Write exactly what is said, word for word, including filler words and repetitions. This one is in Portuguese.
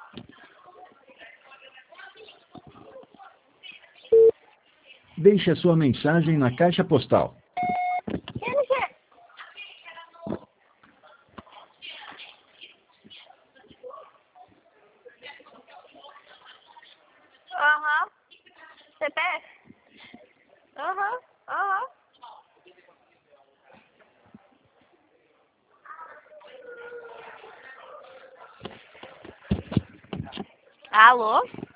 Deixe a sua mensagem na caixa postal. Aham. C P F? Aham, aham. Alô?